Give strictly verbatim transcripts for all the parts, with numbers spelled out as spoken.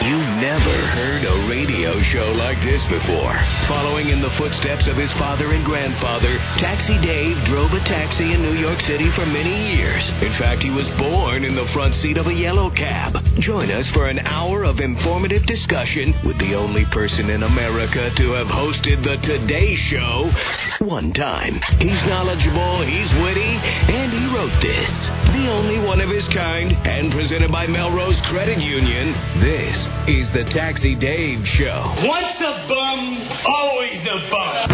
You never heard a radio show like this before. Following in the footsteps of his father and grandfather, Taxi Dave drove a taxi in New York City for many years. In fact, he was born in the front seat of a yellow cab. Join us for an hour of informative discussion with the only person in America to have hosted the Today Show one time. He's knowledgeable, he's witty, and he wrote this. The only one of his kind, and presented by Melrose Credit Union, this is the Taxi Dave Show. Once a bum, always a bum.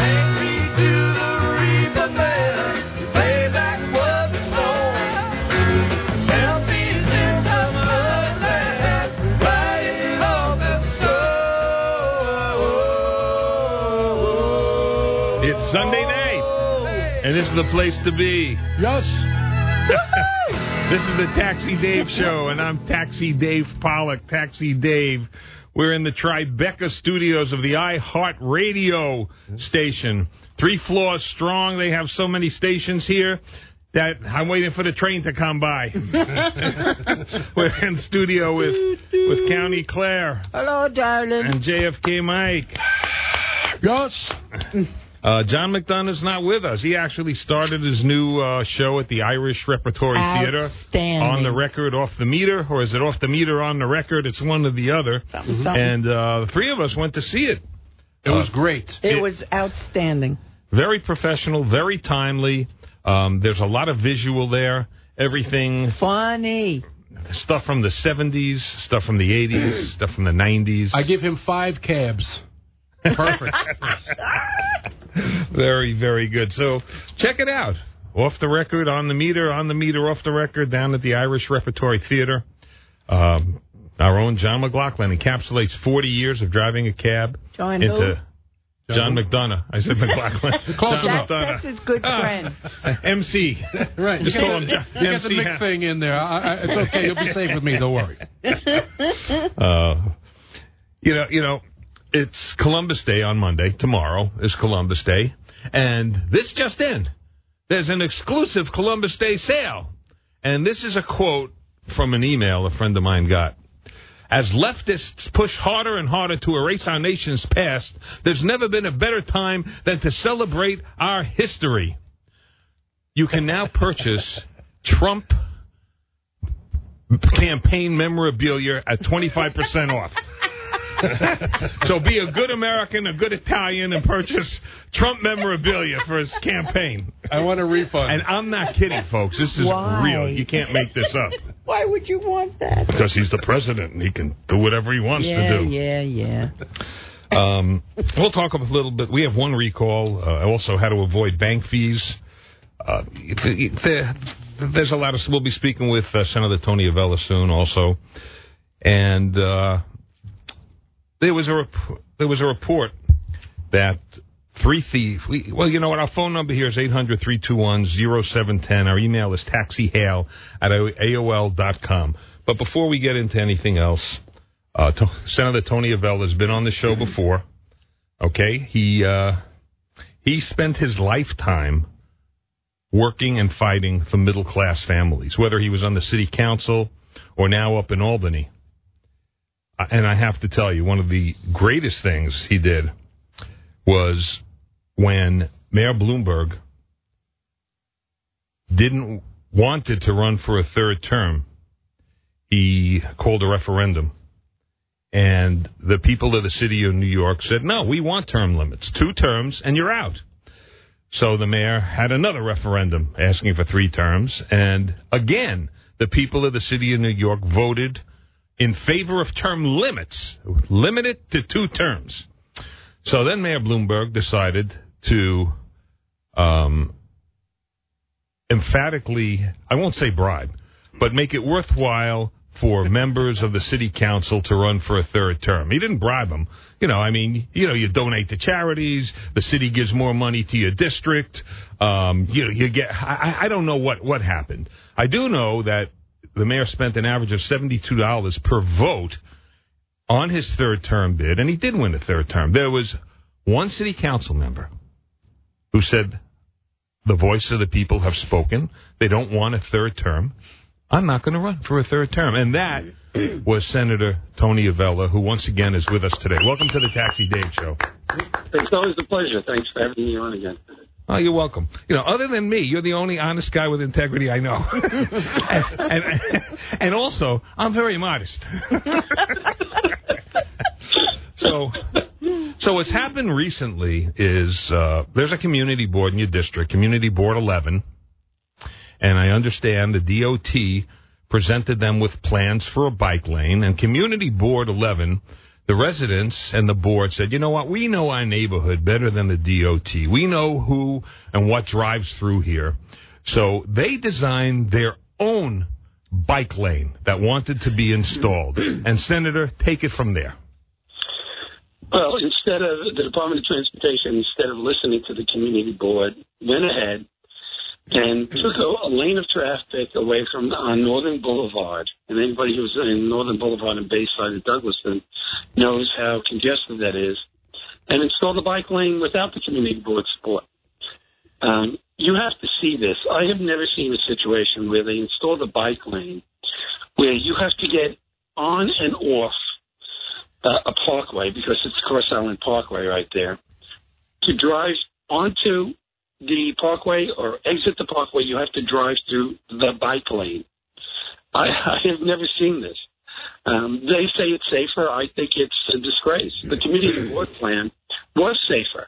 It's Sunday night, and this is the place to be. Yes. This is the Taxi Dave Show, and I'm Taxi Dave Pollock, Taxi Dave. We're in the Tribeca studios of the iHeartRadio station. Three floors strong. They have so many stations here that I'm waiting for the train to come by. We're in studio with, with County Claire. Hello, darling. And J F K Mike. Yes. Uh, John McDonough's not with us. He actually started his new uh, show at the Irish Repertory Theater. On the record, off the meter, or is it off the meter, on the record? It's one or the other. Something, something. And uh, the three of us went to see it. It uh, was great. It, it was outstanding. Very professional, very timely. Um, there's a lot of visual there. Everything. Funny. Stuff from the seventies, stuff from the eighties, stuff from the nineties. I give him five cabs. Perfect. Very, very good. So check it out. Off the record, on the meter, on the meter, off the record, down at the Irish Repertory Theater. Um, our own John McLaughlin encapsulates forty years of driving a cab John into who? John McDonough. I said McLaughlin. Close John enough. McDonough. That's his good friend. Uh, M C. Right. Just you call got, him John. you got the Mick thing in there. I, I, it's okay. You'll be safe with me. Don't worry. Uh, you know, you know, it's Columbus Day on Monday. Tomorrow is Columbus Day. And this just in. There's an exclusive Columbus Day sale. And this is a quote from an email a friend of mine got. As leftists push harder and harder to erase our nation's past, there's never been a better time than to celebrate our history. You can now purchase Trump campaign memorabilia at twenty-five percent off. So be a good American, a good Italian, and purchase Trump memorabilia for his campaign. I want a refund. And I'm not kidding, folks. This is Why? real. You can't make this up. Why would you want that? Because he's the president, and he can do whatever he wants yeah, to do. Yeah, yeah, Um, we'll talk a little bit. We have one recall. Uh, also, how to avoid bank fees. Uh, there, there's a lot of... We'll be speaking with uh, Senator Tony Avella soon, also. And... Uh, There was a rep- there was a report that three thieves. We, well, you know what? Our phone number here is eight hundred, three two one, zero seven one zero. Our email is taxihale at A O L dot com. But before we get into anything else, uh, to- Senator Tony Avella has been on the show before. Okay, he uh, he spent his lifetime working and fighting for middle class families, whether he was on the city council or now up in Albany. And I have to tell you, one of the greatest things he did was when Mayor Bloomberg didn't wanted to run for a third term, he called a referendum. And the people of the city of New York said, no, we want term limits. Two terms, and you're out. So the mayor had another referendum asking for three terms. And again, the people of the city of New York voted in favor of term limits, limit it to two terms. So then Mayor Bloomberg decided to um, emphatically, I won't say bribe, but make it worthwhile for members of the city council to run for a third term. He didn't bribe them. You know, I mean, you know, you donate to charities, the city gives more money to your district. Um, you know, you get, I, I don't know what, what happened. I do know that the mayor spent an average of seventy-two dollars per vote on his third term bid, and he did win a third term. There was one city council member who said the voice of the people have spoken. They don't want a third term. I'm not going to run for a third term. And that was Senator Tony Avella, who once again is with us today. Welcome to the Taxi Dave Show. It's always a pleasure. Thanks for having me on again. Oh, you're welcome. You know, other than me, you're the only honest guy with integrity I know. and, and, and also, I'm very modest. so, so what's happened recently is uh, there's a community board in your district, Community Board eleven, and I understand the D O T presented them with plans for a bike lane, and Community Board eleven, the residents and the board said, you know what, we know our neighborhood better than the D O T. We know who and what drives through here. So they designed their own bike lane that wanted to be installed. And, Senator, take it from there. Well, instead of the Department of Transportation, instead of listening to the community board, went ahead and took a, a lane of traffic away from on Northern Boulevard. And anybody who's in Northern Boulevard and Bayside and Douglaston knows how congested that is. And installed the bike lane without the community board support. Um, you have to see this. I have never seen a situation where they install the bike lane where you have to get on and off uh, a parkway, because it's Cross Island Parkway right there, to drive onto the parkway or exit the parkway. You have to drive through the bike lane. I, I have never seen this. Um, they say it's safer. I think it's a disgrace. The community board plan was safer.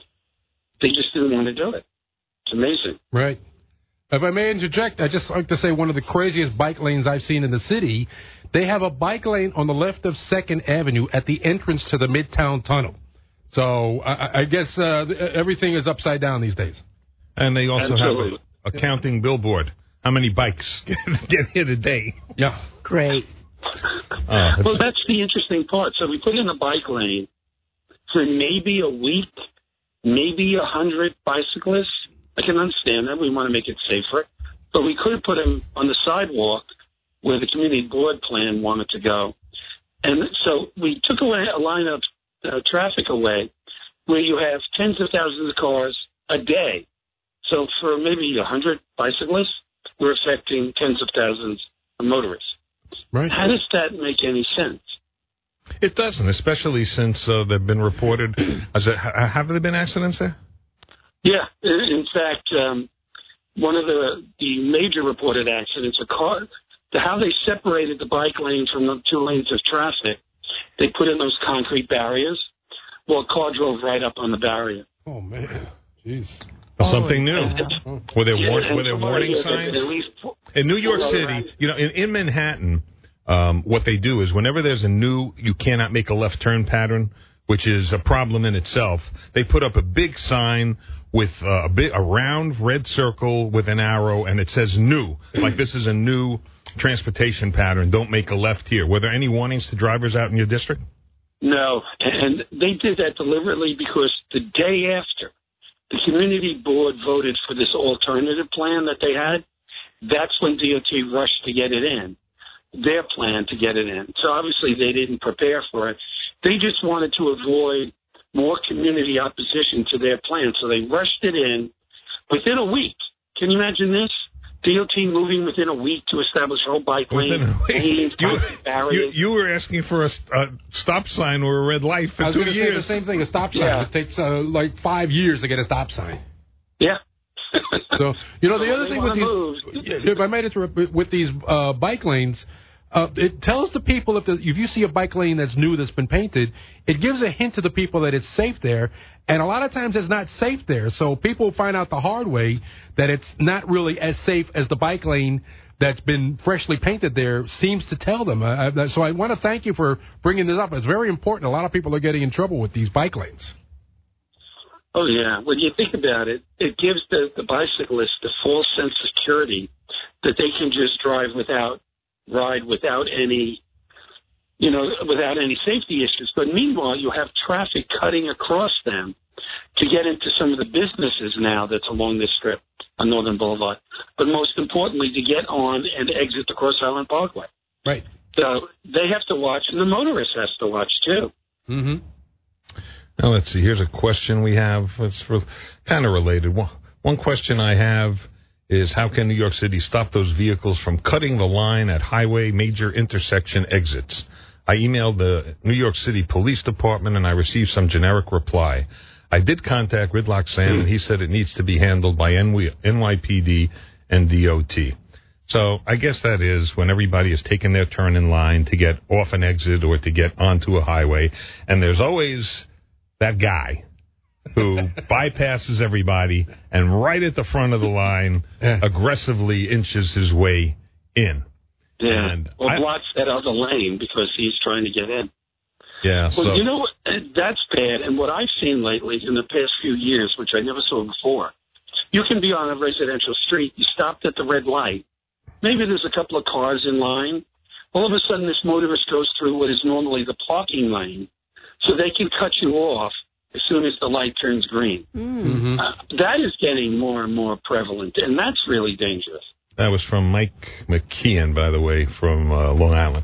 They just didn't want to do it. It's amazing. Right. If I may interject, I'd just like to say one of the craziest bike lanes I've seen in the city, they have a bike lane on the left of second Avenue at the entrance to the Midtown Tunnel. So I, I guess uh, everything is upside down these days. And they also Absolutely. have a, a counting billboard. How many bikes get here today? Yeah. Great. Uh, Well, that's the interesting part. So we put in a bike lane for maybe a week, maybe a hundred bicyclists. I can understand that. We want to make it safer. But we could have put them on the sidewalk where the community board plan wanted to go. And so we took away a line of uh, traffic away where you have tens of thousands of cars a day. So for maybe a hundred bicyclists, we're affecting tens of thousands of motorists. Right. How does that make any sense? It doesn't, especially since uh, they've been reported. As a, have there been accidents there? Yeah. In in fact, um, one of the, the major reported accidents, a car, the, how they separated the bike lanes from the two lanes of traffic, they put in those concrete barriers. Well, a car drove right up on the barrier. Oh, man. Jeez. Something new. Yeah. Were there, Yeah, war- and were there somebody warning has signs? at least four- In New York four City, around- you know, in, in Manhattan, um, what they do is whenever there's a new, you cannot make a left turn pattern, which is a problem in itself, they put up a big sign with uh, a big, a round red circle with an arrow, and it says new. Like this is a new transportation pattern. Don't make a left here. Were there any warnings to drivers out in your district? No, and they did that deliberately because the day after the community board voted for this alternative plan that they had, that's when D O T rushed to get it in, their plan to get it in. So obviously they didn't prepare for it. They just wanted to avoid more community opposition to their plan, so they rushed it in within a week. Can you imagine this? D O T moving within a week to establish a whole bike lane. you, you, you were asking for a, a stop sign or a red light for I was two going to say years. the same thing, a stop sign. Yeah. It takes uh, like five years to get a stop sign. Yeah. So, you know, the Well, other they thing with wanna these, if I made it to, with these uh, bike lanes, uh, it tells the people if, the, if you see a bike lane that's new that's been painted, it gives a hint to the people that it's safe there. And a lot of times it's not safe there. So people find out the hard way that it's not really as safe as the bike lane that's been freshly painted there seems to tell them. Uh, uh, so I want to thank you for bringing this up. It's very important. A lot of people are getting in trouble with these bike lanes. Oh, yeah. When you think about it, it gives the, the bicyclist the false sense of security that they can just drive without, ride without any, you know, without any safety issues. But meanwhile, you have traffic cutting across them to get into some of the businesses now that's along this strip on Northern Boulevard. But most importantly, to get on and exit the Cross Island Parkway. Right. So they have to watch, and the motorist has to watch, too. Mm-hmm. Now, let's see. Here's a question we have. It's re- kind of related. One, one question I have is how can New York City stop those vehicles from cutting the line at highway major intersection exits? I emailed the New York City Police Department, and I received some generic reply. I did contact Gridlock Sam, and he said it needs to be handled by N Y P D and D O T. So I guess that is when everybody is taking their turn in line to get off an exit or to get onto a highway, and there's always that guy who bypasses everybody and right at the front of the line aggressively inches his way in. Yeah, and or I, blocks that other lane because he's trying to get in. Yeah, Well, so you know what? That's bad. And what I've seen lately in the past few years, which I never saw before, you can be on a residential street. You stopped at the red light. Maybe there's a couple of cars in line. All of a sudden, this motorist goes through what is normally the parking lane, so they can cut you off as soon as the light turns green. Mm. Uh, that is getting more and more prevalent, and that's really dangerous. that was from Mike McKeon, by the way, from uh, Long Island.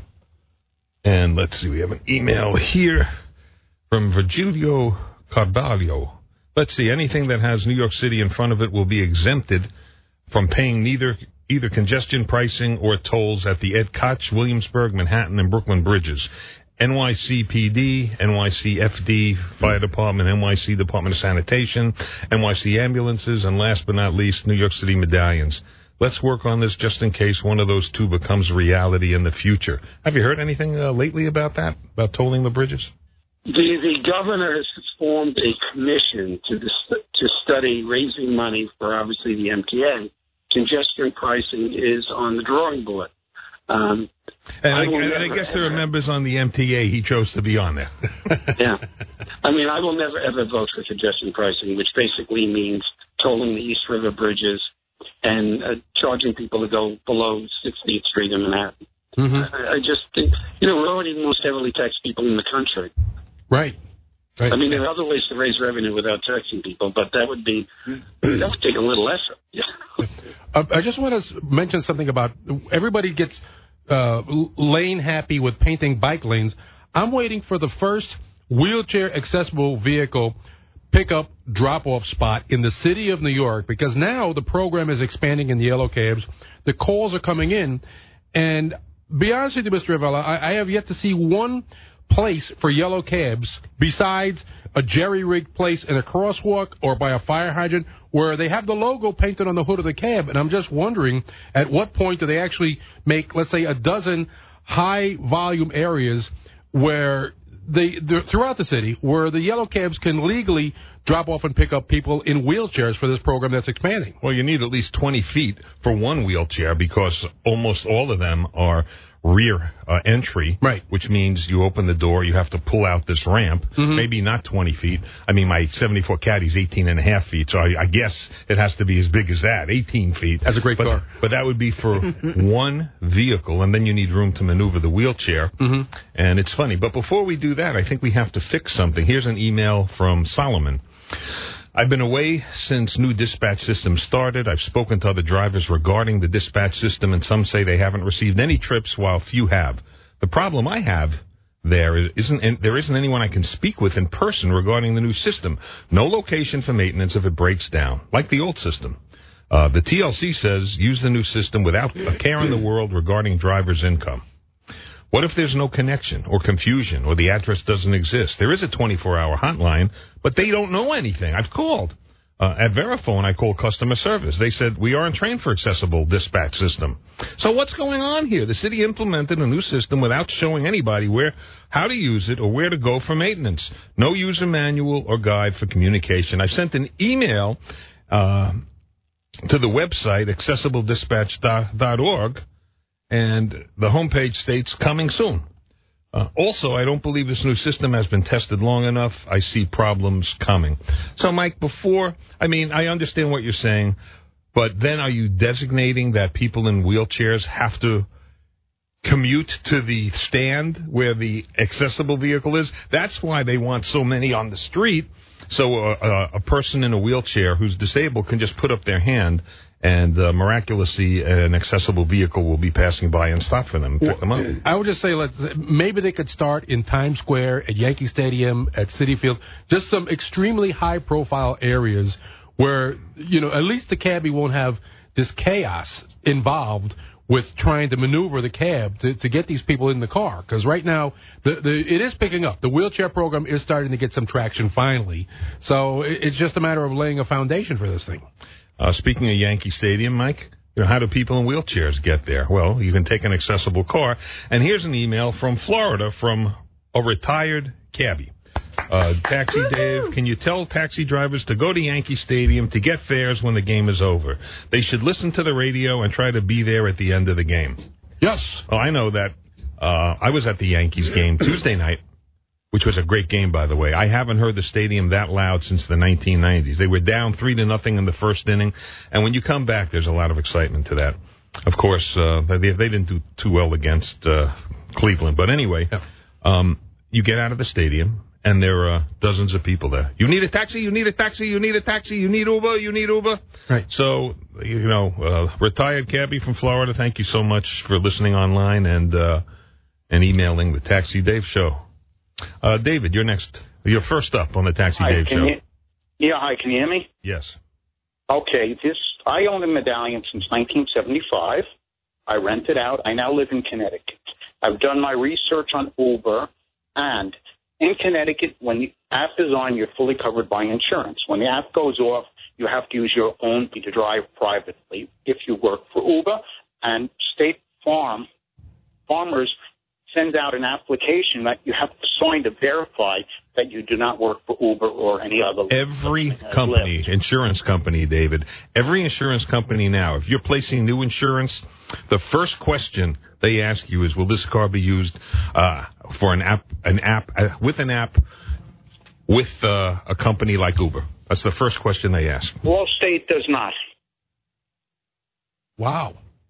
And let's see, we have an email here from Virgilio Carvalho. Let's see, anything that has New York City in front of it will be exempted from paying neither either congestion pricing or tolls at the Ed Koch, Williamsburg, Manhattan, and Brooklyn bridges. N Y C P D, N Y C F D, Fire Department, N Y C Department of Sanitation, N Y C ambulances, and last but not least, New York City medallions. Let's work on this just in case one of those two becomes reality in the future. Have you heard anything uh, lately about that, about tolling the bridges? The, the governor has formed a commission to dis- to study raising money for, obviously, the M T A. Congestion pricing is on the drawing board. Um, and I, I, and never, I guess there are members on the M T A he chose to be on there. Yeah. I mean, I will never, ever vote for congestion pricing, which basically means tolling the East River bridges and uh, charging people to go below sixteenth Street in Manhattan. Mm-hmm. I, I just think, you know, we're already the most heavily taxed people in the country. Right. Right. I mean, there are other ways to raise revenue without taxing people, but that would be, that would take a little effort. Yeah. Uh, I just want to mention something about everybody gets uh, lane happy with painting bike lanes. I'm waiting for the first wheelchair accessible vehicle pickup drop-off spot in the city of New York, because now the program is expanding in the yellow cabs. The calls are coming in, and be honest with you, Mister Ravella, I, I have yet to see one place for yellow cabs besides a jerry-rigged place in a crosswalk or by a fire hydrant where they have the logo painted on the hood of the cab. And I'm just wondering, at what point do they actually make, let's say, a dozen high-volume areas where they, throughout the city, where the yellow cabs can legally drop off and pick up people in wheelchairs for this program that's expanding? Well, you need at least twenty feet for one wheelchair because almost all of them are rear uh, entry, right? Which means you open the door, you have to pull out this ramp, mm-hmm. maybe not twenty feet. I mean, my seventy-four Caddy's eighteen and a half feet, so I, I guess it has to be as big as that, eighteen feet. That's a great but, car. But that would be for one vehicle, and then you need room to maneuver the wheelchair. Mm-hmm. And it's funny, but before we do that, I think we have to fix something. Here's an email from Solomon. I've been away since new dispatch system started. I've spoken to other drivers regarding the dispatch system, and some say they haven't received any trips while few have. The problem I have there isn't there isn't anyone I can speak with in person regarding the new system. No location for maintenance if it breaks down, like the old system. Uh, the T L C says use the new system without a care in the world regarding driver's income. What if there's no connection or confusion or the address doesn't exist? There is a twenty-four hour hotline, but they don't know anything. I've called. Uh, at Verifone, I called customer service. They said, we aren't trained for accessible dispatch system. So what's going on here? The city implemented a new system without showing anybody where, how to use it or where to go for maintenance. No user manual or guide for communication. I sent an email uh, to the website, accessible dispatch dot org. And the homepage states, coming soon. Uh, also, I don't believe this new system has been tested long enough. I see problems coming. So, Mike, before, I mean, I understand what you're saying, but then are you designating that people in wheelchairs have to commute to the stand where the accessible vehicle is? That's why they want so many on the street, so a, a, a person in a wheelchair who's disabled can just put up their hand and uh, miraculously an accessible vehicle will be passing by and stop for them and pick them up. I would just say, let's maybe they could start in Times Square, at Yankee Stadium, at Citi Field, just some extremely high-profile areas where, you know, at least the cabbie won't have this chaos involved with trying to maneuver the cab to, to get these people in the car. Because right now, the, the it is picking up. The wheelchair program is starting to get some traction finally. So it, it's just a matter of laying a foundation for this thing. Uh, speaking of Yankee Stadium, Mike, you know, how do people in wheelchairs get there? Well, you can take an accessible car. And here's an email from Florida from a retired cabbie. Uh, Taxi Dave, can you tell taxi drivers to go to Yankee Stadium to get fares when the game is over? They should listen to the radio and try to be there at the end of the game. Yes. Oh, I know that. Uh, I was at the Yankees game Tuesday night, which was a great game, by the way. I haven't heard the stadium that loud since the nineteen nineties. They were down three to nothing in the first inning, and when you come back, there's a lot of excitement to that. Of course, uh, they, they didn't do too well against uh, Cleveland, but anyway, um, you get out of the stadium, and there are dozens of people there. You need a taxi, you need a taxi, you need a taxi, you need Uber, you need Uber. Right. So, you know, uh, retired cabbie from Florida, thank you so much for listening online and uh, and emailing the Taxi Dave Show. Uh, David, you're next. You're first up on the Taxi Hi, Dave can Show. You, yeah, hi, can you hear me? Yes. Okay, this I own a medallion since nineteen seventy-five. I rent it out. I now live in Connecticut. I've done my research on Uber, and in Connecticut, when the app is on, you're fully covered by insurance. When the app goes off, you have to use your own to drive privately if you work for Uber. And State Farm, Farmers sends out an application that you have to sign to verify that you do not work for Uber or any other. Every uh, company, Lyft. insurance company, David, every insurance company now, if you're placing new insurance, the first question they ask you is, will this car be used uh, for an app, an app uh, with an app with uh, a company like Uber? That's the first question they ask. Allstate does not. Wow.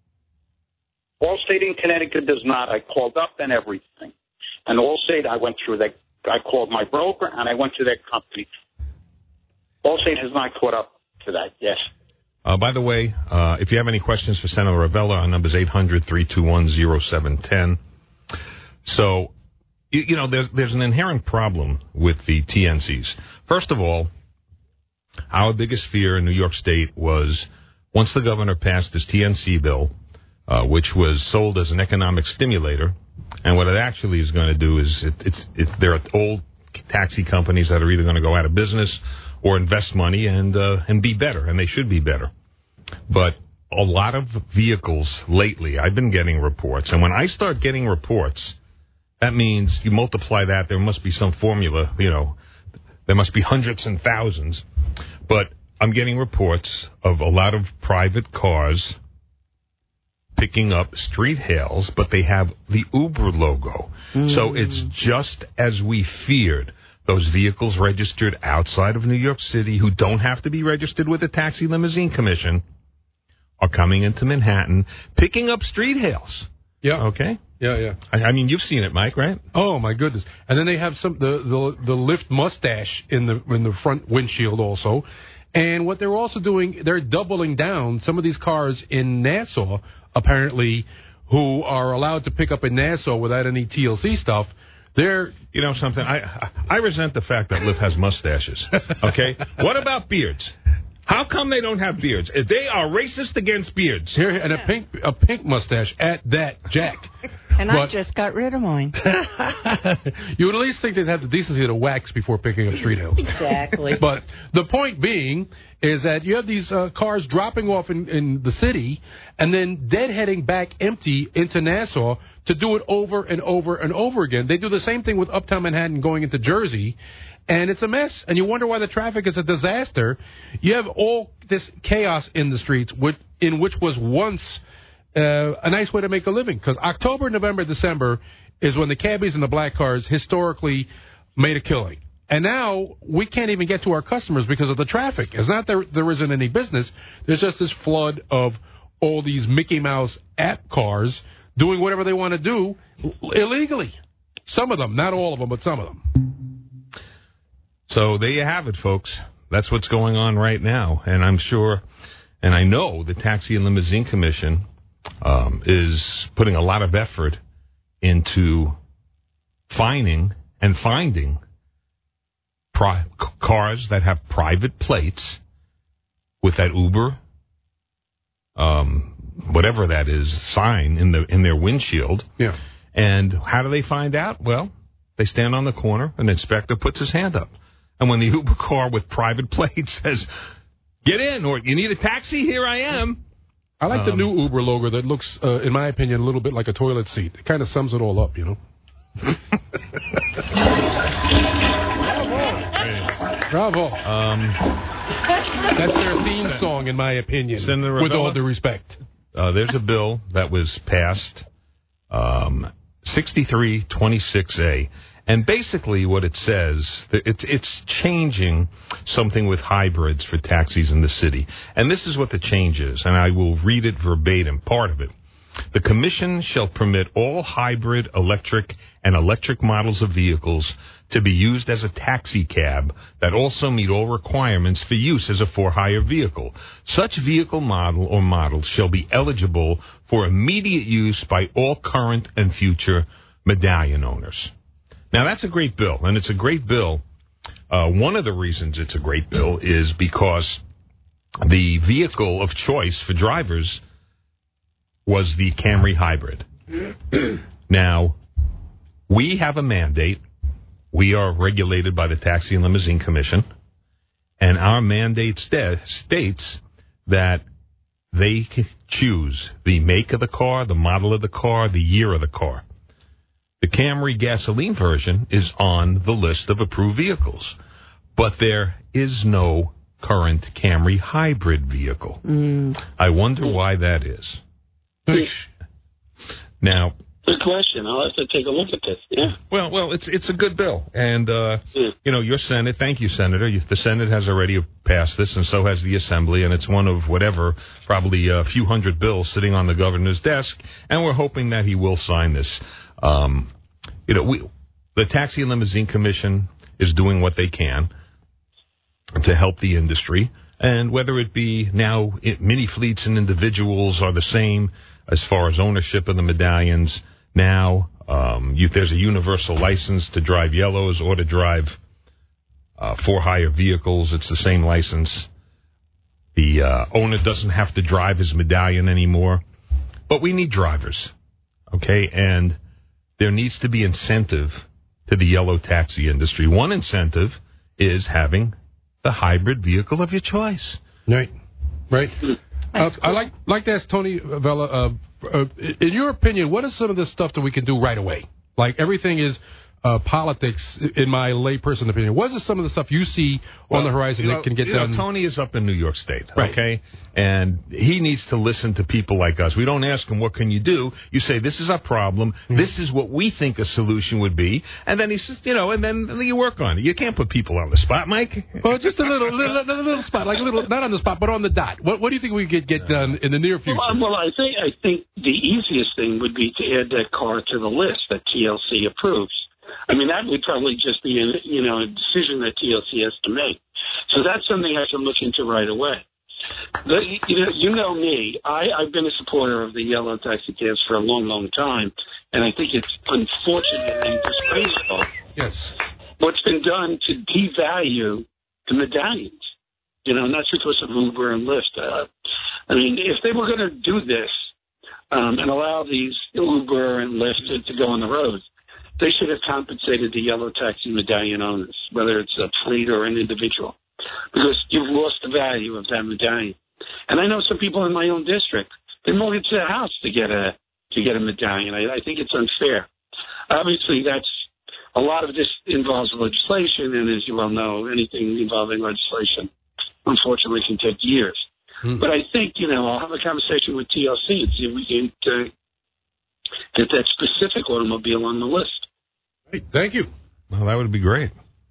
Allstate in Connecticut does not. I called up and everything. And Allstate, I went through that. I called my broker, and I went to that company. Allstate has not caught up to that, yes. Uh, by the way, uh, if you have any questions for Senator Ravella, our number is eight hundred, three two one, oh seven one oh. So, you, you know, there's, there's an inherent problem with the T N Cs. First of all, our biggest fear in New York State was once the governor passed this T N C bill, Uh, which was sold as an economic stimulator. And what it actually is going to do is it, it's it, there are old taxi companies that are either going to go out of business or invest money and uh, and be better, and they should be better. But a lot of vehicles lately, I've been getting reports, and when I start getting reports, that means you multiply that, there must be some formula, you know, there must be hundreds and thousands. But I'm getting reports of a lot of private cars picking up street hails, but they have the Uber logo. Mm. So it's just as we feared. Those vehicles registered outside of New York City who don't have to be registered with the Taxi Limousine Commission are coming into Manhattan, picking up street hails. Yeah. Okay? Yeah, yeah. I, I mean, you've seen it, Mike, right? Oh, my goodness. And then they have some the, the, the Lyft mustache in the in the front windshield also. And what they're also doing, they're doubling down. Some of these cars in Nassau, apparently, who are allowed to pick up in Nassau without any T L C stuff, they're... You know something? I I resent the fact that Lyft has mustaches, okay? What about beards? How come they don't have beards? They are racist against beards. Here, and a pink a pink mustache at that, Jack. And but, I just got rid of mine. You would at least think they'd have the decency to wax before picking up street hails. Exactly. But the point being is that you have these uh, cars dropping off in, in the city and then deadheading back empty into Nassau to do it over and over and over again. They do the same thing with Uptown Manhattan going into Jersey. And it's a mess, and you wonder why the traffic is a disaster. You have all this chaos in the streets, which, in which was once uh, a nice way to make a living. Because October, November, December is when the cabbies and the black cars historically made a killing. And now we can't even get to our customers because of the traffic. It's not that there isn't any business. There's just this flood of all these Mickey Mouse app cars doing whatever they want to do illegally. Some of them, not all of them, but some of them. So there you have it, folks. That's what's going on right now. And I'm sure, and I know the Taxi and Limousine Commission um, is putting a lot of effort into finding and finding pri- cars that have private plates with that Uber um, whatever that is, sign in the in their windshield. Yeah. And how do they find out? Well, they stand on the corner, an inspector puts his hand up. And when the Uber car with private plate says, get in, or you need a taxi, here I am. I like um, the new Uber logo that looks, uh, in my opinion, a little bit like a toilet seat. It kind of sums it all up, you know. Bravo. Um, That's their theme song, in my opinion, Senator with Ravella, all due respect. Uh, there's a bill that was passed, um, sixty-three twenty-six A. And basically what it says, it's, it's changing something with hybrids for taxis in the city. And this is what the change is, and I will read it verbatim, part of it. The commission shall permit all hybrid, electric, and electric models of vehicles to be used as a taxi cab that also meet all requirements for use as a for-hire vehicle. Such vehicle model or models shall be eligible for immediate use by all current and future medallion owners. Now, that's a great bill, and it's a great bill. Uh, one of the reasons it's a great bill is because the vehicle of choice for drivers was the Camry Hybrid. Now, we have a mandate. We are regulated by the Taxi and Limousine Commission, and our mandate st- states that they can choose the make of the car, the model of the car, the year of the car. The Camry gasoline version is on the list of approved vehicles, but there is no current Camry hybrid vehicle. Mm. I wonder why that is. Now, good question. I'll have to take a look at this. Yeah. Well, well, it's it's a good bill, and uh, yeah. you know, your Senate. Thank you, Senator. You, the Senate has already passed this, and so has the Assembly, and it's one of whatever, probably a few hundred bills sitting on the governor's desk, and we're hoping that he will sign this. Um, you know, we, the Taxi and Limousine Commission is doing what they can to help the industry, and whether it be now it, mini fleets and individuals are the same as far as ownership of the medallions. Now, um, you, there's a universal license to drive yellows or to drive uh, for-hire vehicles. It's the same license. The uh, owner doesn't have to drive his medallion anymore. But we need drivers, okay? And there needs to be incentive to the yellow taxi industry. One incentive is having the hybrid vehicle of your choice. Right, right. Uh, I like like to ask Tony Vella, uh, uh, in your opinion, what is some of the stuff that we can do right away? Like everything is uh, politics, in my layperson opinion. What is some of the stuff you see well, on the horizon you know, that can get you done? Know, Tony is up in New York State, right. okay? And he needs to listen to people like us. We don't ask him, what can you do? You say, this is our problem. Mm-hmm. This is what we think a solution would be. And then he says, you know, and then you work on it. You can't put people on the spot, Mike. Well, just a little, little, little, little spot, like a little, not on the spot, but on the dot. What, what do you think we could get done in the near future? Well, well, I think I think the easiest thing would be to add that car to the list that T L C approves. I mean, that would probably just be a, you know, a decision that T L C has to make. So that's something I can look into right away. The, you know, you know me. I, I've been a supporter of the yellow taxi cabs for a long, long time, and I think it's unfortunately disgraceful. Yes. What's been done to devalue the medallions, you know, not because of Uber and Lyft. Uh, I mean, if they were going to do this um, and allow these Uber and Lyft to, to go on the road, they should have compensated the yellow taxi medallion owners, whether it's a fleet or an individual, because you've lost the value of that medallion. And I know some people in my own district, they mortgage their house to get a to get a medallion. I, I think it's unfair. Obviously, that's a lot of this involves legislation, and as you well know, anything involving legislation, unfortunately, can take years. Hmm. But I think, you know, I'll have a conversation with T L C and see if we can uh, get that specific automobile on the list. Hey, thank you. Well, that would be great.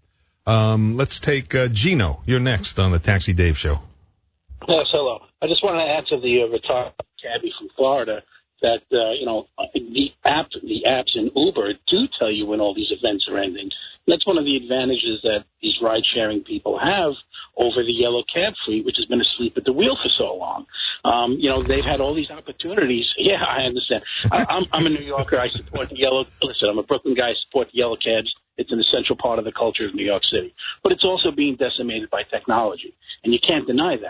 Um, let's take uh, Gino. You're next on the Taxi Dave Show. Yes, hello. I just want to add to the uh, retired cabbie from Florida that, uh, you know, the app, the apps in Uber do tell you when all these events are ending. That's one of the advantages that these ride-sharing people have over the yellow cab fleet, which has been asleep at the wheel for so long. Um, you know, they've had all these opportunities. Yeah, I understand. I, I'm, I'm a New Yorker. I support the yellow. Listen, I'm a Brooklyn guy. I support the yellow cabs. It's an essential part of the culture of New York City. But it's also being decimated by technology, and you can't deny that.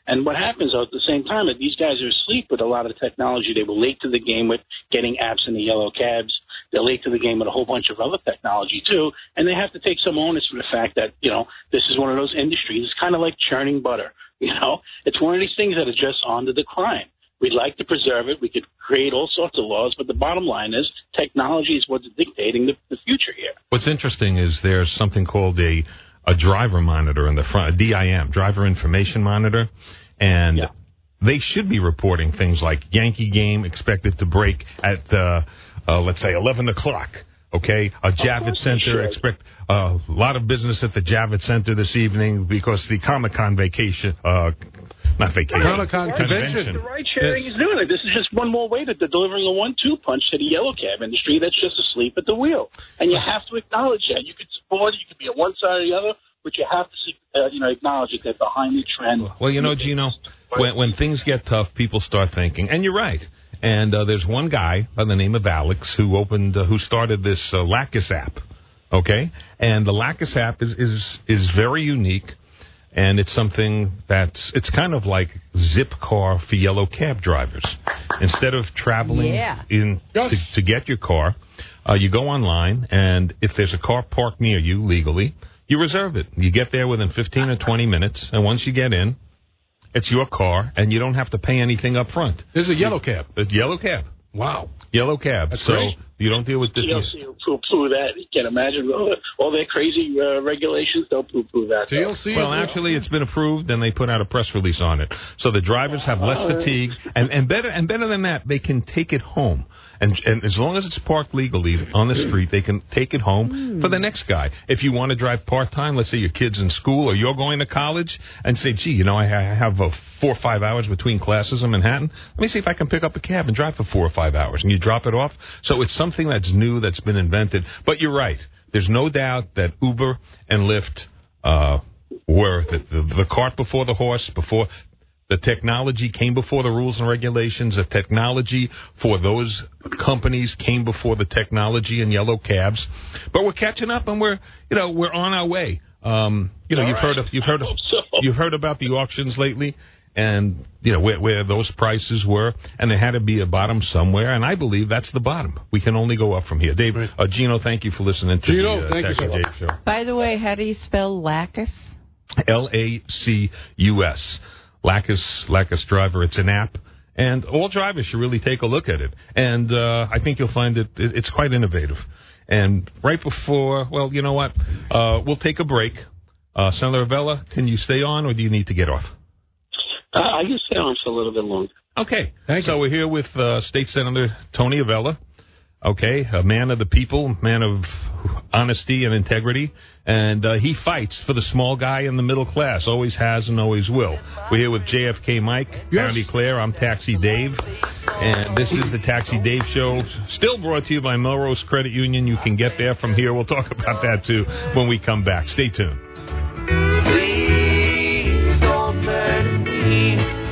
And what happens at the same time that these guys are asleep with a lot of technology. They were late to the game with getting apps in the yellow cabs. They're late to the game with a whole bunch of other technology, too. And they have to take some onus for the fact that, you know, this is one of those industries. It's kind of like churning butter. You know, it's one of these things that are just on the decline. We'd like to preserve it. We could create all sorts of laws. But the bottom line is technology is what's dictating the, the future here. What's interesting is there's something called a, a driver monitor in the front, a D I M, driver information monitor. And yeah. they should be reporting things like Yankee game expected to break at, uh, uh, let's say, eleven o'clock. Okay, a Javits Center, expect uh, a lot of business at the Javits Center this evening because the Comic-Con vacation, uh, not vacation, Comic-Con convention. The ride sharing yes. is doing it. This is just one more way that they're delivering a one two punch to the yellow cab industry that's just asleep at the wheel. And you have to acknowledge that. You could support it, you could be on one side or the other, but you have to uh, you know, acknowledge it, that behind the trend. Well, you know, Gino, when, when things get tough, people start thinking, and you're right. And uh, there's one guy by the name of Alex who opened, uh, who started this uh, Lacus app, okay? And the Lacus app is, is is very unique, and it's something that's, it's kind of like Zipcar for yellow cab drivers. Instead of traveling yeah. in yes. to, to get your car, uh, you go online, and if there's a car parked near you legally, you reserve it. You get there within fifteen or twenty minutes, and once you get in, it's your car, and you don't have to pay anything up front. This is a yellow cab. It's yellow cab. Wow. Yellow cab. That's so great. you don't deal with this. T L C will poo-poo that. You can't imagine all, all their crazy uh, regulations. They'll poo-poo that. T L C well, actually, it's been approved, and they put out a press release on it. So the drivers have less fatigue, and, and better and better than that, they can take it home. And, and as long as it's parked legally on the street, they can take it home mm. for the next guy. If you want to drive part-time, let's say your kid's in school or you're going to college, and say, gee, you know, I have uh, four or five hours between classes in Manhattan. Let me see if I can pick up a cab and drive for four or five hours. And you drop it off. So it's something that's new, that's been invented. But you're right. There's no doubt that Uber and Lyft uh, were the, the, the cart before the horse, before the technology came before the rules and regulations. The technology for those companies came before the technology in yellow cabs. But we're catching up, and we're, you know, we're on our way. Um, you know, All you've right. heard of, you've heard of, so. you've heard about the auctions lately, and you know where, where those prices were, and there had to be a bottom somewhere, and I believe that's the bottom. We can only go up from here. Dave, right. uh, Gino, thank you for listening to Gino, the uh, thank Taxi you so Dave Show. By the way, how do you spell Lacus? L A C U S. Lacus, Lacus Driver. It's an app, and all drivers should really take a look at it. And uh, I think you'll find it, it, it's quite innovative. And right before, well, you know what? Uh, we'll take a break. Uh, Senator Avella, can you stay on, or do you need to get off? Uh, I can stay on for a little bit longer. Okay. Thank so you. We're here with uh, State Senator Tony Avella. Okay, a man of the people, man of honesty and integrity, and uh, he fights for the small guy in the middle class, always has and always will. We're here with J F K Mike, yes. County Claire, I'm Taxi Dave, and this is the Taxi Dave Show, still brought to you by Melrose Credit Union. You can get there from here. We'll talk about that, too, when we come back. Stay tuned. Please don't murder me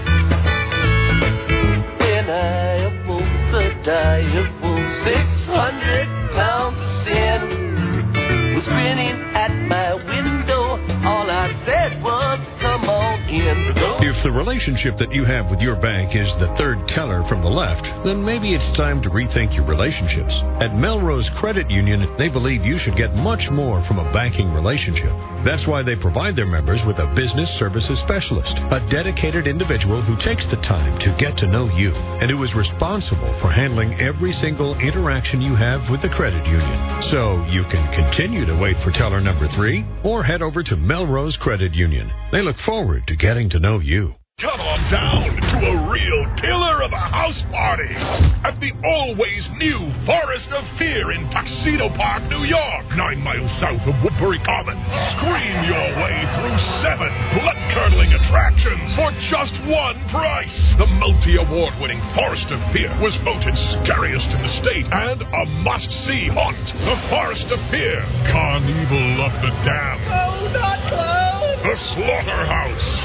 when I awoke the diable. Six hundred pounds of sin was grinning at my window. All I said was, come on in. If the relationship that you have with your bank is the third teller from the left, then maybe it's time to rethink your relationships. At Melrose Credit Union, they believe you should get much more from a banking relationship. That's why they provide their members with a business services specialist, a dedicated individual who takes the time to get to know you and who is responsible for handling every single interaction you have with the credit union. So you can continue to wait for teller number three or head over to Melrose Credit Union. They look forward to getting to know you. Come on down to a real killer of a house party at the always new Forest of Fear in Tuxedo Park, New York, nine miles south of Woodbury Commons. Scream your way through seven blood-curdling attractions for just one price. The multi-award-winning Forest of Fear was voted scariest in the state and a must-see haunt. The Forest of Fear, Carnival of the Damned. Oh, not close. The Slaughterhouse,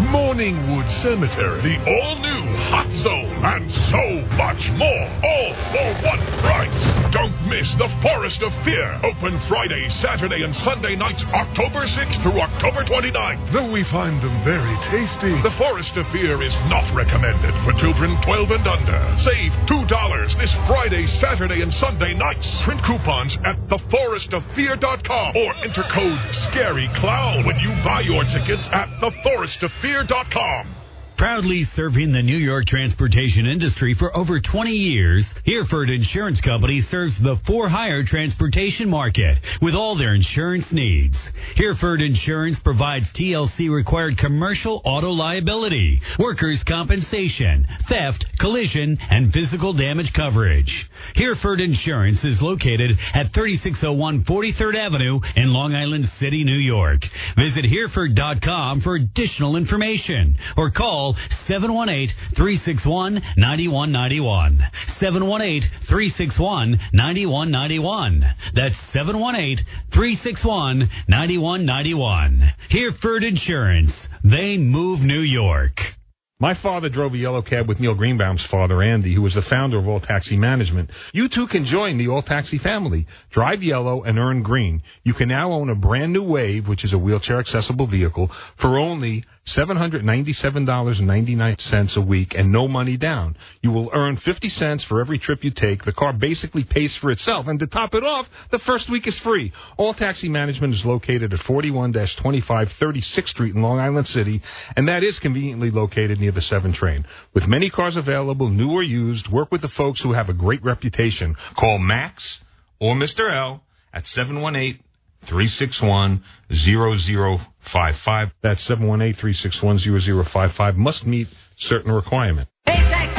Morningwood Cemetery, the all-new Hot Zone, and so much more, all for one price. Don't miss the Forest of Fear, open Friday, Saturday, and Sunday nights, October sixth through October twenty-ninth. Though we find them very tasty, the Forest of Fear is not recommended for children twelve and under. Save two dollars this Friday, Saturday, and Sunday nights. Print coupons at the forest of fear dot com or enter code SCARYCLOWN when you buy your tickets at the forest of fear dot com. Proudly serving the New York transportation industry for over twenty years, Hereford Insurance Company serves the for-hire transportation market with all their insurance needs. Hereford Insurance provides T L C-required commercial auto liability, workers' compensation, theft, collision, and physical damage coverage. Hereford Insurance is located at thirty-six oh one forty-third Avenue in Long Island City, New York. Visit Hereford dot com for additional information or call seven one eight, three six one, nine one nine one. seven one eight, three six one, nine one nine one. That's seven one eight, three six one, nine one nine one. Hereford Insurance. They move New York. My father drove a yellow cab with Neil Greenbaum's father, Andy, who was the founder of All Taxi Management. You too can join the All Taxi family. Drive yellow and earn green. You can now own a brand new Wave, which is a wheelchair-accessible vehicle, for only seven hundred ninety-seven dollars and ninety-nine cents a week and no money down. You will earn fifty cents for every trip you take. The car basically pays for itself. And to top it off, the first week is free. All Taxi Management is located at forty-one twenty-five thirty-sixth Street in Long Island City, and that is conveniently located near the seven train. With many cars available, new or used, work with the folks who have a great reputation. Call Max or Mister L at seven one eight, three six one, zero zero five five. That's seven one eight, three six one, zero zero five five. Must meet certain requirements. Hey,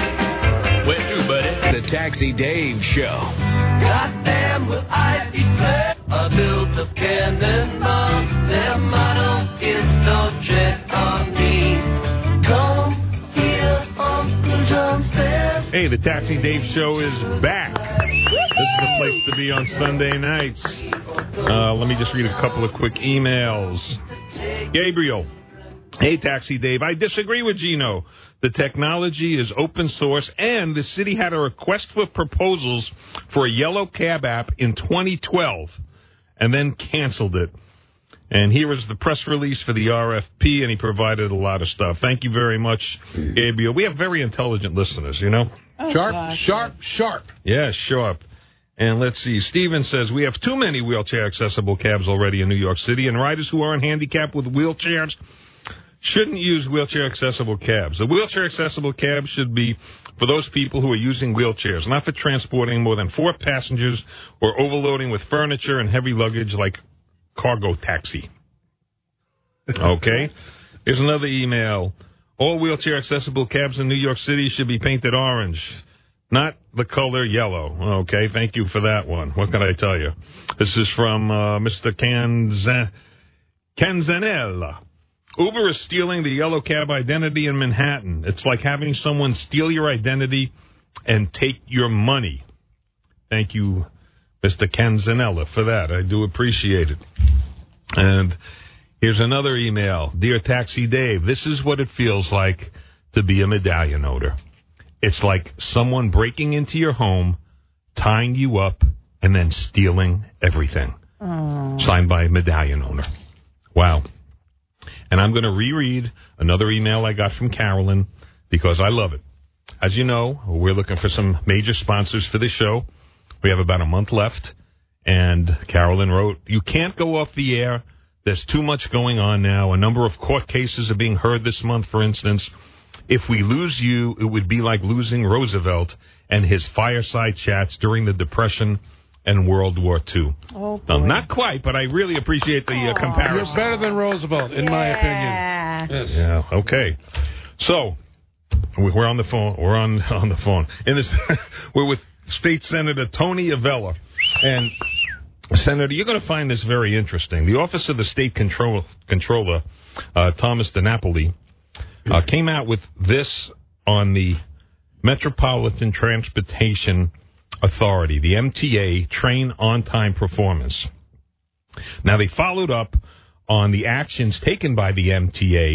taxi! Where to, buddy? The Taxi Dave Show. Goddamn, will I declare I built a cannonballs. Their motto is don't tread on me. Come here, Uncle John's bed. Hey, the Taxi Dave Show is back. This is the place to be on Sunday nights. Uh, let me just read a couple of quick emails. Gabriel. Hey, Taxi Dave. I disagree with Gino. The technology is open source, and the city had a request for proposals for a yellow cab app in twenty twelve and then canceled it. And here is the press release for the R F P, and he provided a lot of stuff. Thank you very much, Gabriel. We have very intelligent listeners, you know? Oh, sharp, gosh. sharp, sharp. Yeah, sharp. And let's see. Steven says, we have too many wheelchair-accessible cabs already in New York City, and riders who aren't handicapped with wheelchairs shouldn't use wheelchair-accessible cabs. The wheelchair-accessible cab should be for those people who are using wheelchairs, not for transporting more than four passengers or overloading with furniture and heavy luggage like cargo taxi. Okay? Here's another email. All wheelchair-accessible cabs in New York City should be painted orange, not the color yellow. Okay, thank you for that one. What can I tell you? This is from uh, Mister Canza- Canzanella. Uber is stealing the yellow cab identity in Manhattan. It's like having someone steal your identity and take your money. Thank you, Mister Canzanella, for that. I do appreciate it. And here's another email. Dear Taxi Dave, this is what it feels like to be a medallion owner. It's like someone breaking into your home, tying you up, and then stealing everything. Oh. Signed by a medallion owner. Wow. And I'm going to reread another email I got from Carolyn because I love it. As you know, we're looking for some major sponsors for this show. We have about a month left. And Carolyn wrote, you can't go off the air. There's too much going on now. A number of court cases are being heard this month, for instance. If we lose you, it would be like losing Roosevelt and his fireside chats during the Depression and World War Two. Oh, no, not quite, but I really appreciate the uh, comparison. You're better than Roosevelt, in yeah. my opinion. Yes. Yeah. Okay. So we're on the phone. We're on on the phone. In this, we're with State Senator Tony Avella, and Senator, you're going to find this very interesting. The Office of the State Control, Controller, uh, Thomas DiNapoli, uh, came out with this on the Metropolitan Transportation Authority, the M T A, train on-time performance. Now, they followed up on the actions taken by the M T A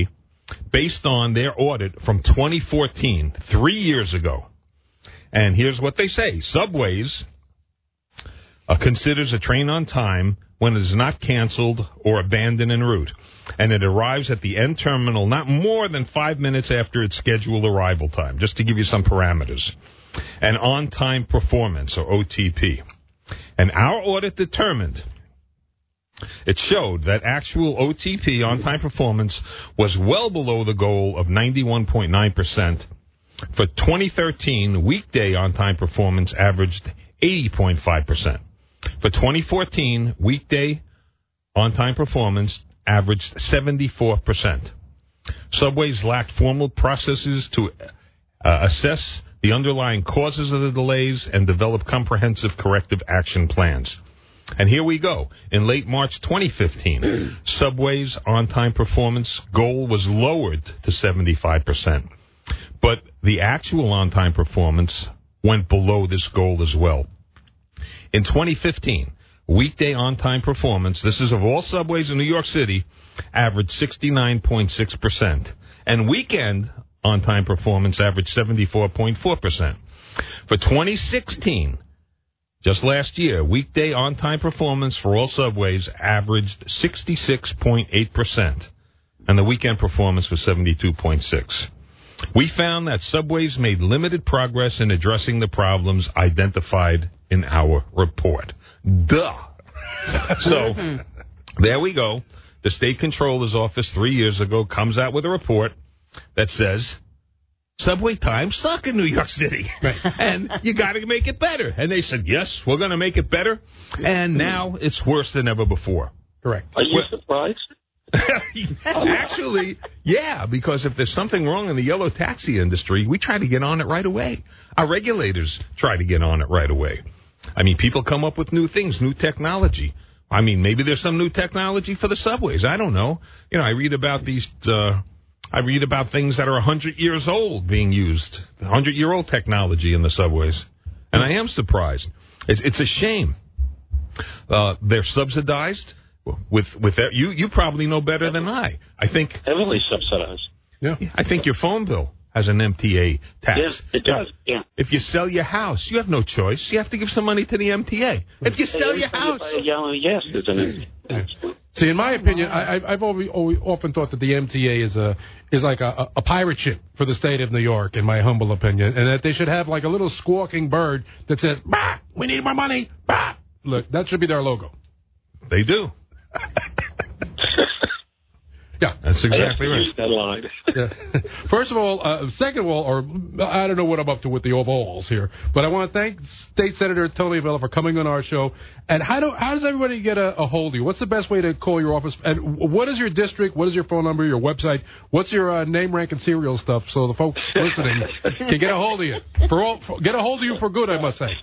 based on their audit from twenty fourteen, three years ago. And here's what they say. Subways uh, considers a train on time when it is not canceled or abandoned en route, and it arrives at the end terminal not more than five minutes after its scheduled arrival time, just to give you some parameters. And on-time performance, or O T P. And our audit determined, it showed that actual O T P, on-time performance, was well below the goal of ninety-one point nine percent. For twenty thirteen, weekday on-time performance averaged eighty point five percent. For twenty fourteen, weekday on-time performance averaged seventy-four percent. Subways lacked formal processes to uh, assess the underlying causes of the delays and develop comprehensive corrective action plans. And here we go. In late March twenty fifteen, Subway's on-time performance goal was lowered to seventy-five percent. But the actual on-time performance went below this goal as well. In twenty fifteen, weekday on-time performance, this is of all subways in New York City, averaged sixty-nine point six percent. And weekend on-time performance averaged seventy-four point four percent. For twenty sixteen, just last year, weekday on-time performance for all subways averaged sixty-six point eight percent. And the weekend performance was seventy-two point six percent. We found that subways made limited progress in addressing the problems identified in our report. Duh. So, there we go. The State Controller's Office three years ago comes out with a report that says subway times suck in New York City. Right. And you got to make it better. And they said, yes, we're going to make it better. And now it's worse than ever before. Correct. Are you surprised? Actually, yeah, because if there's something wrong in the yellow taxi industry, we try to get on it right away. Our regulators try to get on it right away. I mean, people come up with new things, new technology. I mean, maybe there's some new technology for the subways. I don't know. You know, I read about these, uh, I read about things that are one hundred years old being used, one hundred year old technology in the subways. And I am surprised. It's, it's a shame. Uh, they're subsidized. With with that, you you probably know better than I. I think heavily subsidized. Yeah, I think your phone bill has an M T A tax. Yes, it does. Yeah. If you sell your house, you have no choice. You have to give some money to the M T A. If you sell your house, yes, there's an M T A. See, in my opinion, I, I've always, always often thought that the M T A is a is like a, a pirate ship for the state of New York, in my humble opinion, and that they should have like a little squawking bird that says, "Bah, we need more money." Bah. Look, that should be their logo. They do. Yeah, that's exactly I right. Use that line. Yeah. First of all, uh, second of all, or I don't know what I'm up to with the overalls here, but I want to thank State Senator Tony Avella for coming on our show. And how do how does everybody get a, a hold of you? What's the best way to call your office? And what is your district? What is your phone number? Your website? What's your uh, name, rank, and serial stuff? So the folks listening can get a hold of you. For all, for, get a hold of you for good, I must say.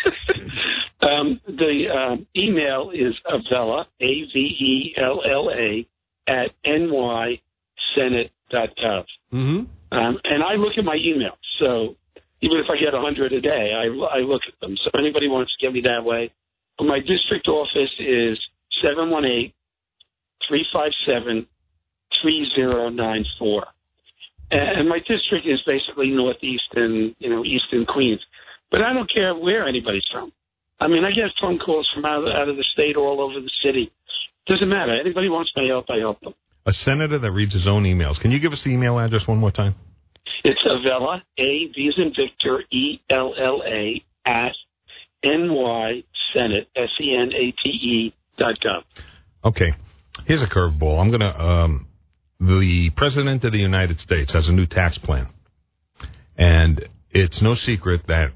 Um, the uh, email is Avella, A V E L L A, at N Y Senate dot gov. Mm-hmm. Um, and I look at my email. So even if I get one hundred a day, I, I look at them. So if anybody wants to get me that way. My district office is seven one eight, three five seven, three zero nine four. And my district is basically northeast and, you know, eastern Queens. But I don't care where anybody's from. I mean, I get phone calls from out of, out of the state, all over the city. Doesn't matter. Anybody wants my help, I help them. A senator that reads his own emails. Can you give us the email address one more time? It's Avella, A V as in Victor, E L L A, at N Y Senate, S E N A T E dot gov. Okay. Here's a curveball. I'm going to, um, the President of the United States has a new tax plan. And it's no secret that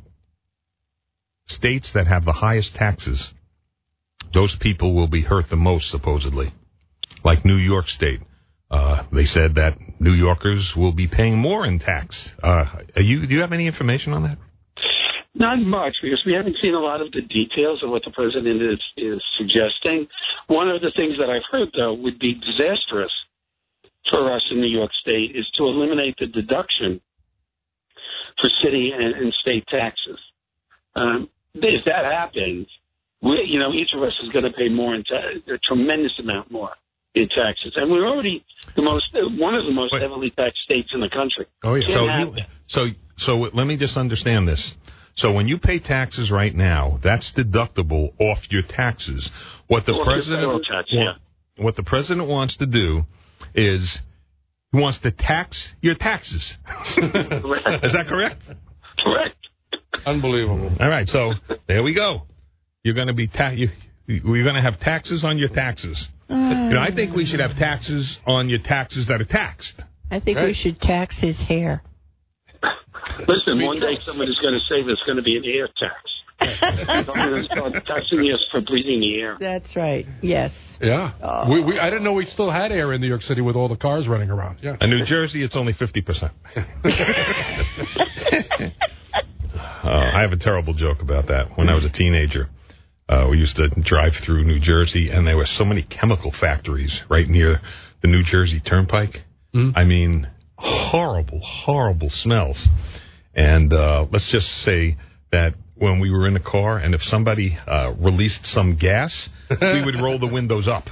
states that have the highest taxes, those people will be hurt the most, supposedly. Like New York State. Uh, they said that New Yorkers will be paying more in tax. Uh, are you, do you have any information on that? Not much, because we haven't seen a lot of the details of what the president is, is suggesting. One of the things that I've heard, though, would be disastrous for us in New York State is to eliminate the deduction for city and, and state taxes. Um, if that happens, we, you know, each of us is going to pay more, in ta- a tremendous amount more. in taxes, and we're already the most one of the most heavily taxed states in the country. Oh yeah. Can't So have you, so so let me just understand this. So when you pay taxes right now, that's deductible off your taxes. What the Off your president federal tax, wa- what the president wants to do is he wants to tax your taxes. Is that correct? Correct. Unbelievable. All right. So there we go. You're going to be ta- you, you're going to have taxes on your taxes. Mm. You know, I think we should have taxes on your taxes that are taxed. I think Right. we should tax his hair. Listen, one day somebody's going to say there's going to be an air tax. I'm going to start taxing us for breathing the air. That's right. Yes. Yeah. Oh. We, we, I didn't know we still had air in New York City with all the cars running around. Yeah. In New Jersey, it's only fifty percent. Uh, I have a terrible joke about that. When I was a teenager, uh, we used to drive through New Jersey, and there were so many chemical factories right near the New Jersey Turnpike. Mm-hmm. I mean, horrible, horrible smells. And uh, let's just say that when we were in the car, and if somebody uh, released some gas, we would roll the windows up.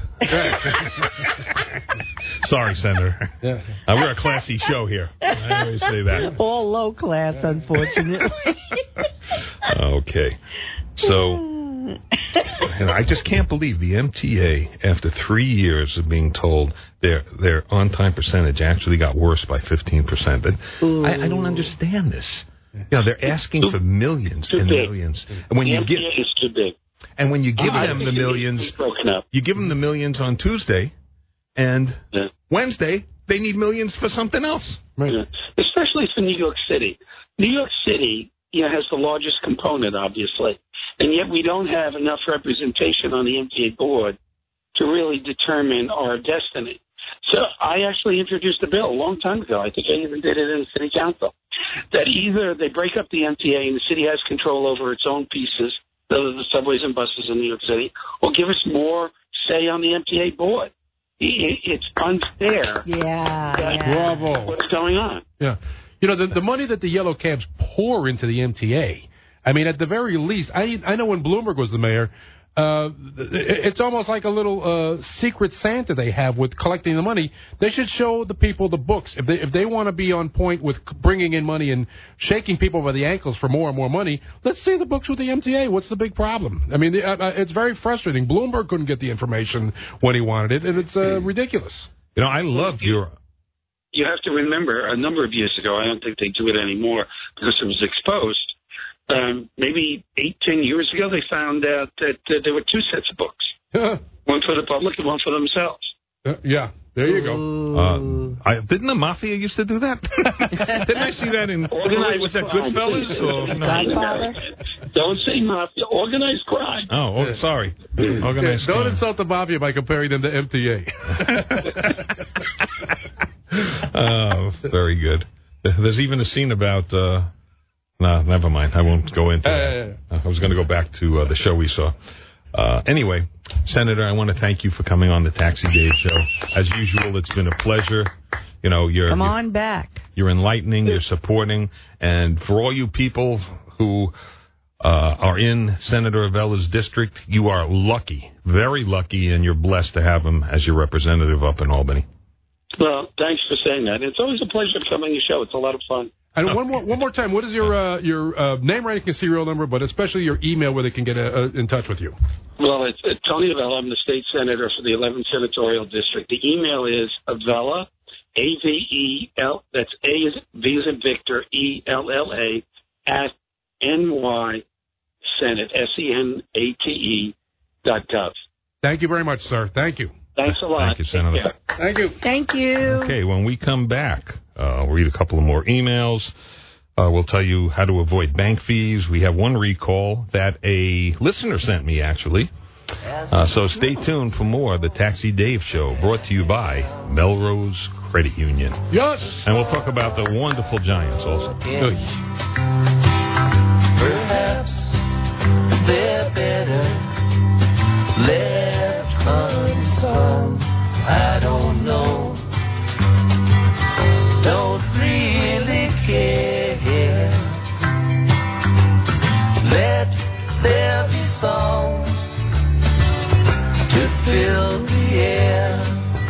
Sorry, Senator. Yeah. Uh, we're a classy show here. I always say that. All low class, unfortunately. Okay. So, and I just can't believe the M T A, after three years of being told their their on-time percentage actually got worse by fifteen percent. But I, I don't understand this. You know, they're asking for millions Too and big. millions. And when The you M T A give is too big. and when you give I them think the it needs to millions, be broken up. you give them the millions on Tuesday, and Yeah. Wednesday they need millions for something else. Right. Yeah. Especially for New York City. New York City, you know, has the largest component, obviously, and yet we don't have enough representation on the M T A board to really determine our destiny. So I actually introduced a bill a long time ago. I think I even did it in the city council, that either they break up the M T A and the city has control over its own pieces, the, the subways and buses in New York City, or give us more say on the M T A board. It, it's unfair. Yeah. that- yeah. Bravo. What's going on? Yeah. You know, the, the money that the yellow cabs pour into the M T A, I mean, at the very least, I I know when Bloomberg was the mayor, uh, it's almost like a little uh, secret Santa they have with collecting the money. They should show the people the books. If they if they want to be on point with bringing in money and shaking people by the ankles for more and more money, let's see the books with the M T A. What's the big problem? I mean, the, uh, it's very frustrating. Bloomberg couldn't get the information when he wanted it, and it's uh, ridiculous. You know, I love your. You have to remember, a number of years ago, I don't think they do it anymore because it was exposed. Um, maybe eight, ten years ago, they found out that uh, there were two sets of books, one for the public and one for themselves. Uh, yeah, there you go. Uh, I, didn't the mafia used to do that? Didn't I see that in? Organized Was that crime. Goodfellas or no? Godfather? Don't say mafia. Organized crime. Oh, oh sorry. Organized Yeah, don't crime. insult the mafia by comparing them to M T A. Oh, very good. There's even a scene about. Uh, no, never mind. I won't go into Uh, that. I was going to go back to uh, the show we saw. Uh, anyway, Senator, I want to thank you for coming on the Taxi Dave Show. As usual, it's been a pleasure. You know, you're Come you're, on back. you're enlightening, you're supporting, and for all you people who uh, are in Senator Avella's district, you are lucky, very lucky, and you're blessed to have him as your representative up in Albany. Well, thanks for saying that. It's always a pleasure coming to your show. It's a lot of fun. And one more, one more time, what is your uh, your uh, name, right? You can see serial number, but especially your email where they can get uh, uh, in touch with you. Well, it's uh, Tony Avella. I'm the state senator for the eleventh Senatorial District. The email is Avella, A V E L, that's A is V as in Victor, E L L A, at N Y Senate, S E N A T E dot gov. Thank you very much, sir. Thank you. Thanks a lot. Thank you, Senator. Thank you. Thank you. Okay, when we come back, uh, we'll read a couple of more emails. Uh, we'll tell you how to avoid bank fees. We have one recall that a listener sent me, actually. Uh, so stay tuned for more of the Taxi Dave Show, brought to you by Melrose Credit Union. Yes. And we'll talk about the wonderful Giants also. Perhaps they're better left unsung. I don't know. Don't really care. Let there be songs to fill the air.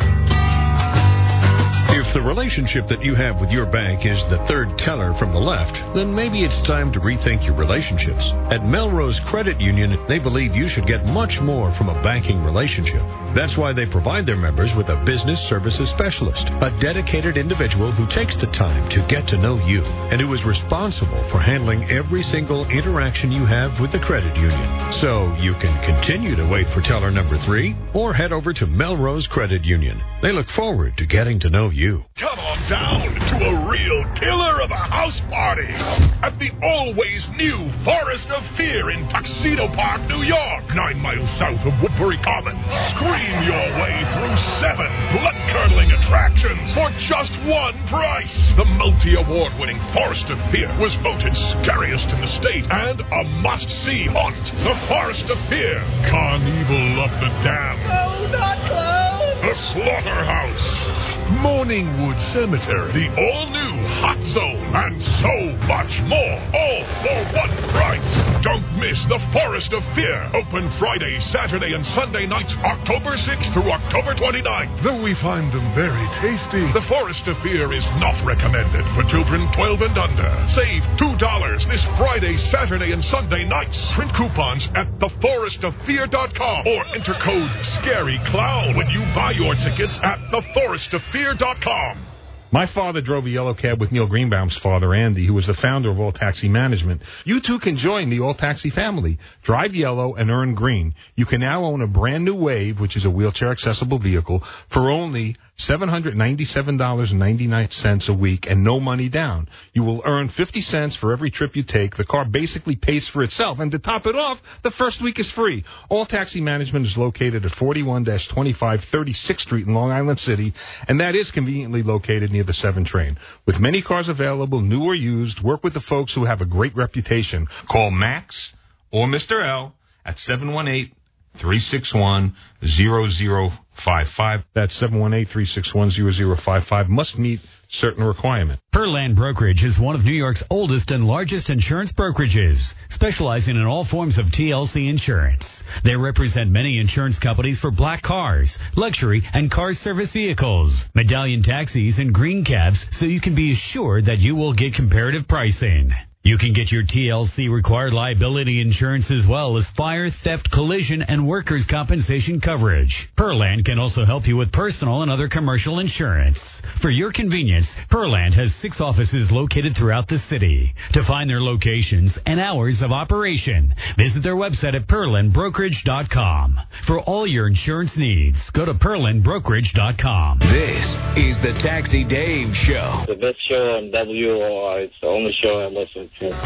If the relationship that you have with your bank is the third teller from the left, then maybe it's time to rethink your relationships. At Melrose Credit Union, they believe you should get much more from a banking relationship. That's why they provide their members with a business services specialist, a dedicated individual who takes the time to get to know you and who is responsible for handling every single interaction you have with the credit union. So you can continue to wait for teller number three or head over to Melrose Credit Union. They look forward to getting to know you. Come on down to a real killer of a house party at the always new Forest of Fear in Tuxedo Park, New York, nine miles south of Woodbury Commons. Scream your way through seven blood-curdling attractions for just one price. The multi-award-winning Forest of Fear was voted scariest in the state and a must-see haunt. The Forest of Fear, Carnival of the Damned. Oh, not close. The Slaughterhouse, Morningwood Cemetery, the all-new Hot Zone, and so much more, all for one price. Don't miss the Forest of Fear, open Friday, Saturday, and Sunday nights, October sixth through October twenty-ninth. Though we find them very tasty, the Forest of Fear is not recommended for children twelve and under. Save two dollars this Friday, Saturday, and Sunday nights. Print coupons at the forest of fear dot com or enter code SCARYCLOWN when you buy your tickets at the forest of fear dot com. My father drove a yellow cab with Neil Greenbaum's father, Andy, who was the founder of All Taxi Management. You too can join the All Taxi family. Drive yellow and earn green. You can now own a brand new Wave, which is a wheelchair-accessible vehicle, for only seven hundred ninety-seven dollars and ninety-nine cents a week and no money down. You will earn fifty cents for every trip you take. The car basically pays for itself. And to top it off, the first week is free. All Taxi Management is located at forty-one twenty-five thirty-sixth Street in Long Island City, and that is conveniently located near the seven train. With many cars available, new or used, work with the folks who have a great reputation. Call Max or Mister L at seven one eight, three six one, zero zero five five. That's seven one eight, three six one, zero zero five five. Must meet certain requirements. Perland Brokerage is one of New York's oldest and largest insurance brokerages, specializing in all forms of T L C insurance. They represent many insurance companies for black cars, luxury, and car service vehicles, medallion taxis, and green cabs, so you can be assured that you will get comparative pricing. You can get your T L C required liability insurance as well as fire, theft, collision, and workers' compensation coverage. Perland can also help you with personal and other commercial insurance. For your convenience, Perland has six offices located throughout the city. To find their locations and hours of operation, visit their website at perland brokerage dot com. For all your insurance needs, go to perland brokerage dot com. This is the Taxi Dave Show. The best show on W O R. It's the only show I listen to.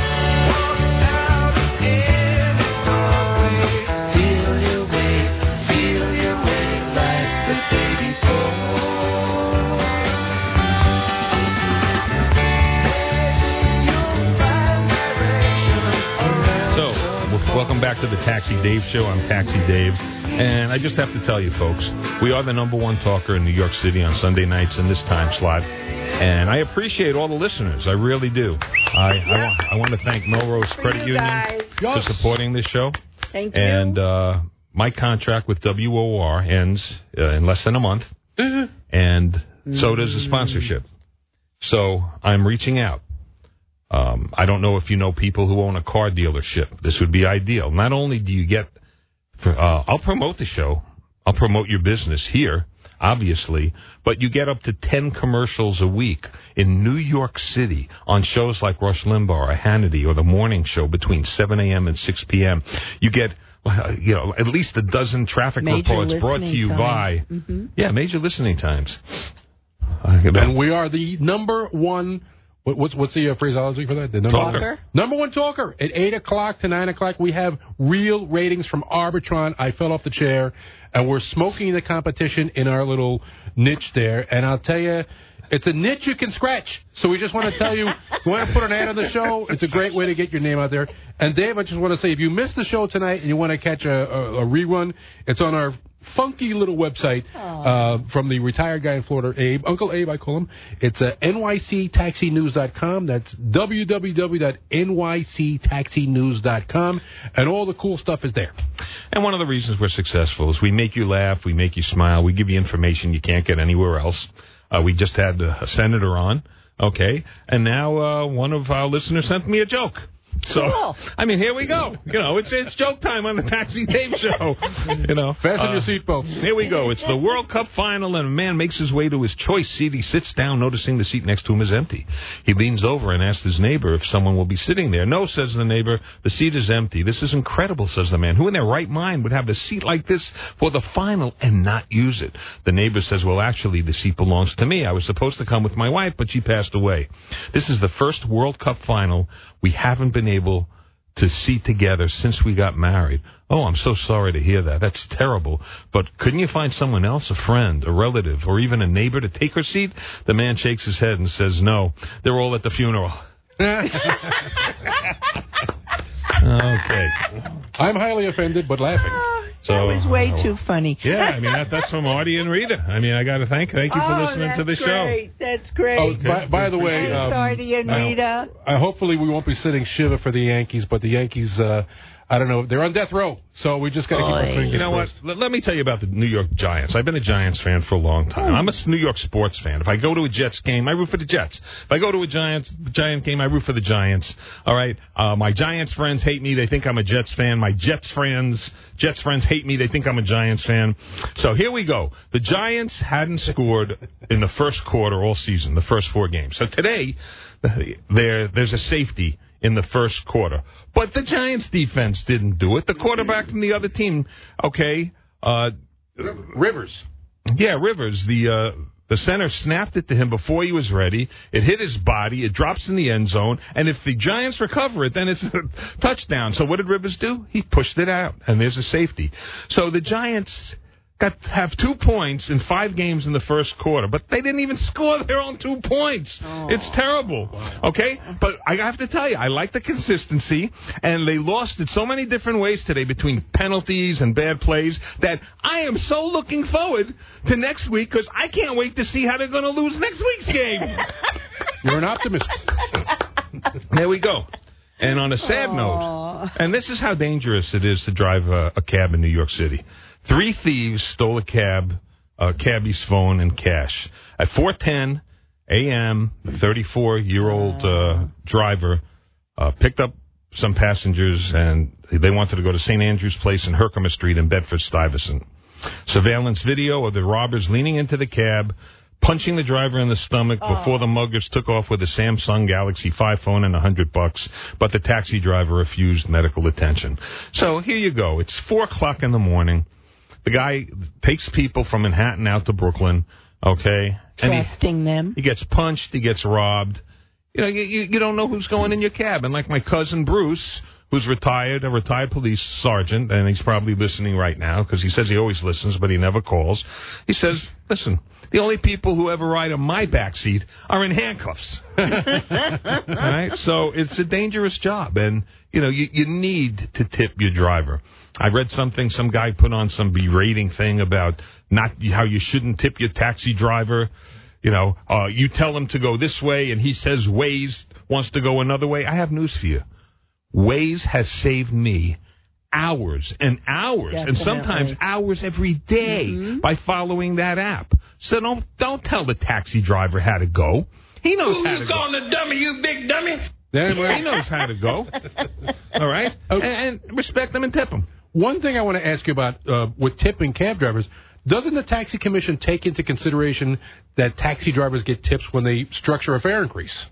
Welcome back to the Taxi Dave Show. I'm Taxi Dave. And I just have to tell you, folks, we are the number one talker in New York City on Sunday nights in this time slot. And I appreciate all the listeners. I really do. I, I, want, I want to thank Melrose Credit Union for supporting this show. Thank you. And uh, my contract with W O R ends uh, in less than a month. Mm-hmm. And so does the sponsorship. So I'm reaching out. Um, I don't know if you know people who own a car dealership. This would be ideal. Not only do you get, for, uh, I'll promote the show. I'll promote your business here, obviously, but you get up to ten commercials a week in New York City on shows like Rush Limbaugh or Hannity or The Morning Show between seven a.m. and six p.m. You get, you know, at least a dozen traffic major reports brought to you time. by, mm-hmm. yeah, major listening times. And we are the number one. What's what's the uh, phraseology for that? The number talker. One, number one talker. At eight o'clock to nine o'clock, we have real ratings from Arbitron. I fell off the chair, and we're smoking the competition in our little niche there. And I'll tell you, it's a niche you can scratch. So we just want to tell you, you want to put an ad on the show, it's a great way to get your name out there. And Dave, I just want to say, if you missed the show tonight and you want to catch a, a, a rerun, it's on our funky little website uh, from the retired guy in Florida, Abe, Uncle Abe, I call him. It's uh, N Y C taxi news dot com. That's w w w dot n y c taxi news dot com, and all the cool stuff is there. And one of the reasons we're successful is we make you laugh, we make you smile, we give you information you can't get anywhere else. Uh, we just had a senator on, okay? And now uh, one of our listeners sent me a joke. So, cool. I mean, here we go. You know, it's it's joke time on the Taxi Dave Show. You know, fasten uh, your seatbelts. Here we go. It's the World Cup final, and a man makes his way to his choice seat. He sits down, noticing the seat next to him is empty. He leans over and asks his neighbor if someone will be sitting there. No, says the neighbor. The seat is empty. This is incredible, says the man. Who in their right mind would have a seat like this for the final and not use it? The neighbor says, well, actually, the seat belongs to me. I was supposed to come with my wife, but she passed away. This is the first World Cup final we haven't been able to see together since we got married. Oh, I'm so sorry to hear that. That's terrible. But couldn't you find someone else, a friend, a relative, or even a neighbor to take her seat? The man shakes his head and says, no, they're all at the funeral. Okay. I'm highly offended, but laughing. So, that was way uh, too funny. Yeah, I mean, that, that's from Artie and Rita. I mean, I got to thank thank you for oh, listening that's to the great. show. That's great. Oh, by, by the way, Thanks, um, Artie and Rita. I, I, hopefully we won't be sitting shiva for the Yankees, but the Yankees, uh, I don't know, they're on death row, so we just got to keep our fingers You know what? Let, let me tell you about the New York Giants. I've been a Giants fan for a long time. I'm a New York sports fan. If I go to a Jets game, I root for the Jets. If I go to a Giants Giant game, I root for the Giants. All right? Uh, my Giants friends hate me. They think I'm a Jets fan. My Jets friends, Jets friends hate me. They think I'm a Giants fan. So here we go. The Giants hadn't scored in the first quarter all season, the first four games. So today, there there's a safety in the first quarter. But the Giants defense didn't do it. The quarterback from the other team, okay. Uh, Rivers. Yeah, Rivers. The uh, the center snapped it to him before he was ready. It hit his body. It drops in the end zone. And if the Giants recover it, then it's a touchdown. So what did Rivers do? He pushed it out. And there's a safety. So the Giants got to have two points in five games in the first quarter, but they didn't even score their own two points. Oh. It's terrible, okay? But I have to tell you, I like the consistency, and they lost it so many different ways today between penalties and bad plays that I am so looking forward to next week because I can't wait to see how they're going to lose next week's game. You're an optimist. There we go. And on a sad Aww. note, and this is how dangerous it is to drive a, a cab in New York City. Three thieves stole a cab, a cabbie's phone, and cash. At four ten a.m., the thirty-four-year-old uh, driver uh, picked up some passengers, and they wanted to go to Saint Andrew's Place in Herkimer Street in Bedford-Stuyvesant. Surveillance video of the robbers leaning into the cab, punching the driver in the stomach oh. before the muggers took off with a Samsung Galaxy five phone and a hundred bucks, but the taxi driver refused medical attention. So here you go. It's four o'clock in the morning. The guy takes people from Manhattan out to Brooklyn, okay? Trusting and he, them. He gets punched. He gets robbed. You know, you, you don't know who's going in your cab. And like my cousin Bruce, who's retired, a retired police sergeant, and he's probably listening right now because he says he always listens, but he never calls. He says, listen, the only people who ever ride in my backseat are in handcuffs. All right? So it's a dangerous job, and, you know, you, you need to tip your driver. I read something, some guy put on some berating thing about not how you shouldn't tip your taxi driver. You know, uh, you tell him to go this way, and he says Waze wants to go another way. I have news for you. Waze has saved me hours and hours, Definitely. and sometimes hours every day mm-hmm. by following that app. So don't don't tell the taxi driver how to go. He knows Who's how to go. Who's calling the dummy, you big dummy? He knows how to go. All right? Okay. And, and respect them and tip them. One thing I want to ask you about uh, with tipping cab drivers, doesn't the Taxi Commission take into consideration that taxi drivers get tips when they structure a fare increase?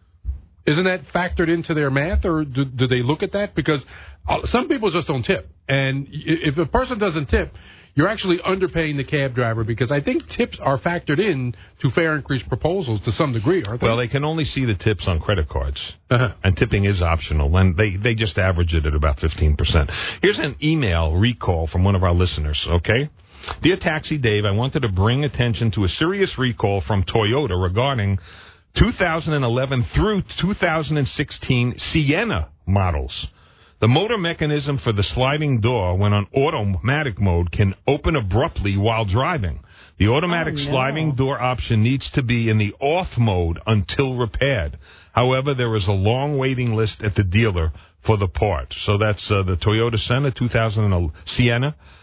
Isn't that factored into their math, or do, do they look at that? Because some people just don't tip. And if a person doesn't tip, you're actually underpaying the cab driver, because I think tips are factored in to fare increase proposals to some degree, aren't they? Well, they can only see the tips on credit cards, uh-huh. and tipping is optional, and they, they just average it at about fifteen percent. Here's an email recall from one of our listeners, okay? Dear Taxi Dave, I wanted to bring attention to a serious recall from Toyota regarding two thousand eleven through two thousand sixteen Sienna models. The motor mechanism for the sliding door, when on automatic mode, can open abruptly while driving. The automatic oh, no. sliding door option needs to be in the off mode until repaired. However, there is a long waiting list at the dealer for the part. So that's uh, the Toyota Sienna two thousand Sienna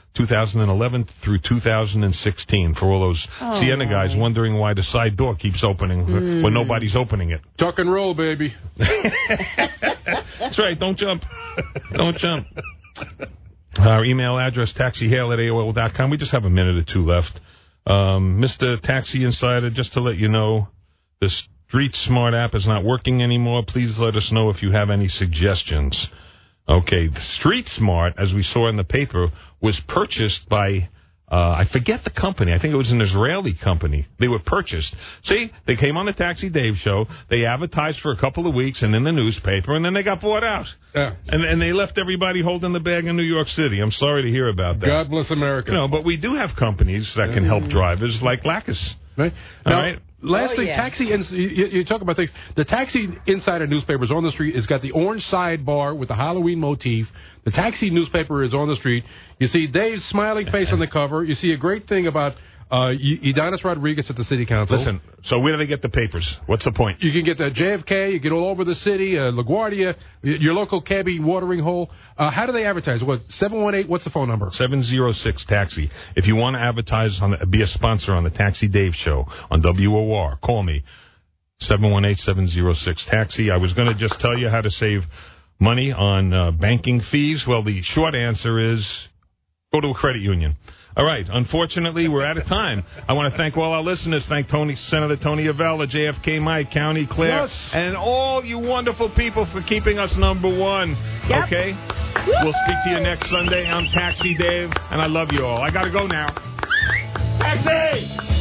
two thousand eleven through two thousand sixteen, for all those Oh, Sienna guys my. wondering why the side door keeps opening Mm. when nobody's opening it. Tuck and roll, baby. That's right. Don't jump. Don't jump. Our email address, taxihail at A O L dot com. We just have a minute or two left. Um, Mister Taxi Insider, just to let you know, the Street Smart app is not working anymore. Please let us know if you have any suggestions. Okay, the Street Smart, as we saw in the paper, was purchased by, uh, I forget the company. I think it was an Israeli company. They were purchased. See, they came on the Taxi Dave show. They advertised for a couple of weeks and in the newspaper, and then they got bought out. Yeah. And, and they left everybody holding the bag in New York City. I'm sorry to hear about that. God bless America. No, but we do have companies that can help drivers like Lacus. Right. All Now, right. lastly, Oh, yeah. taxi. Ins- you, you talk about things. The Taxi Insider newspaper is on the street. It's got the orange sidebar with the Halloween motif. The Taxi newspaper is on the street. You see Dave's smiling face on the cover. You see a great thing about uh, Edonis Rodriguez at the city council. Listen, so where do they get the papers? What's the point? You can get the J F K. You get all over the city. Uh, LaGuardia, y- your local cabbie watering hole. Uh, how do they advertise? What seven one eight? What's the phone number? seven oh six taxi. If you want to advertise, on the, be a sponsor on the Taxi Dave show on W O R, call me. seven one eight, seven oh six taxi. I was going to just tell you how to save money on uh, banking fees. Well, the short answer is go to a credit union. All right. Unfortunately, we're out of time. I want to thank all our listeners. Thank Tony, Senator Tony Avella, J F K Mike, County Claire, Yes. and all you wonderful people for keeping us number one. Yep. Okay? We'll speak to you next Sunday. I'm Taxi Dave, and I love you all. I got to go now. Taxi!